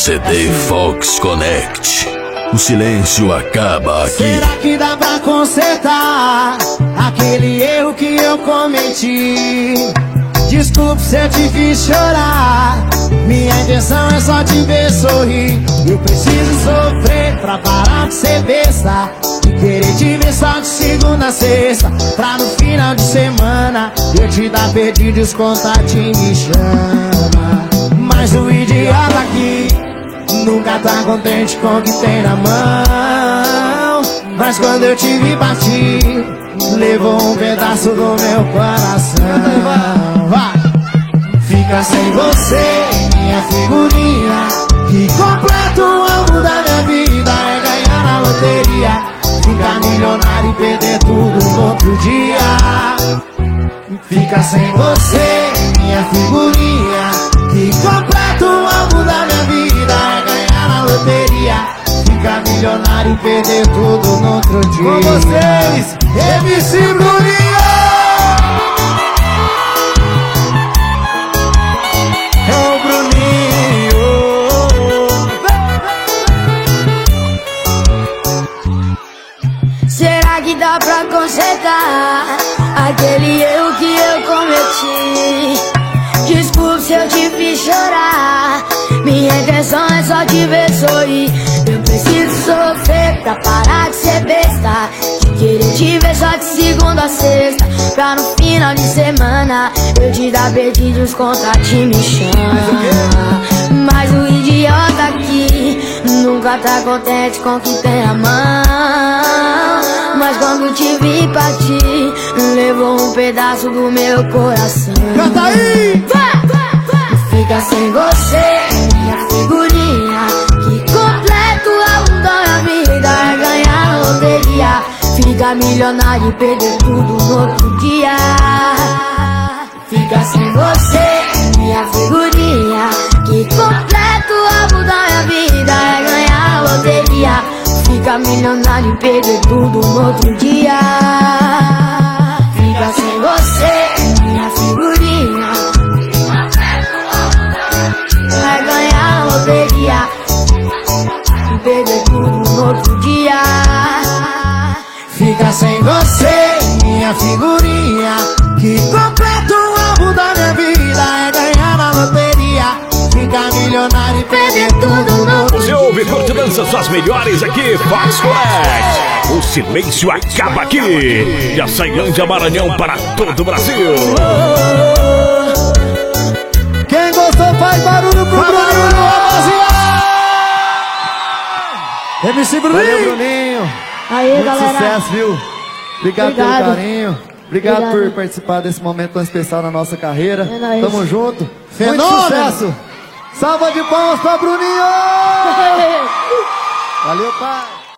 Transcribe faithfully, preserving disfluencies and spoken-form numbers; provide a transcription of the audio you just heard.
C D Fox Connect. O silêncio acaba aqui. Será que dá pra consertar aquele erro que eu cometi? Desculpe se eu te fiz chorar. Minha intenção é só te ver sorrir. Eu preciso sofrer pra parar de ser besta e querer te ver só de segunda a sexta, pra no final de semana eu te dar perdidos, contatinho me chama. Mas o idiota aqui nunca tá contente com o que tem na mão. Mas quando eu te vi partir, levou um pedaço do meu coração. Vai! Fica sem você, minha figurinha, que completa o alvo da minha vida é ganhar na loteria, ficar milionário e perder tudo no outro dia. Fica sem você, minha figurinha, que completa o alvo da minha vida é ganhar na loteria, ficar milionário e perder tudo no outro dia. Com vocês, M C Bruninho! Será que dá pra consertar aquele erro que eu cometi? Desculpe se eu te fiz chorar. Minha intenção é só te ver sorrir. Eu preciso sofrer pra parar de ser besta, de querer te ver só de segunda a sexta, pra no final de semana eu te dar perdidos, contatinho me chama. Mas o idiota aqui nunca tá contente com o que tem na mão. Mas quando te vi partir, levou um pedaço do meu coração. Canta aí! Fica sem você, minha figurinha, que completa o alvo da minha vida é ganhar na loteria, ficar milionário e perder tudo no outro dia. Fica sem você, minha figurinha, que completa o alvo da minha vida é ganhar na loteria, ficar milionário e perder tudo no outro dia. Fica sem você, minha figurinha, vai ganhar na loteria e perder tudo no outro dia. Fica sem você, minha figurinha, que completa o alvo da minha vida é ganhar na loteria, ficar milionário e perder tudo no outro dia. Você ouve Curte Dança, suas melhores aqui, Fox Connect. O silêncio acaba aqui. E a Ceilândia Maranhão para todo o Brasil. Quem gostou faz barulho pro Bruninho, rapaziada! M C Bruninho! Valeu, Bruninho! Aí, muito galera. sucesso, viu? Obrigado, Obrigado. pelo carinho. Obrigado, Obrigado por participar desse momento tão especial na nossa carreira. É nóis. Tamo junto. Fenômeno. Muito sucesso! Salva de palmas pra Bruninho! Valeu, pai!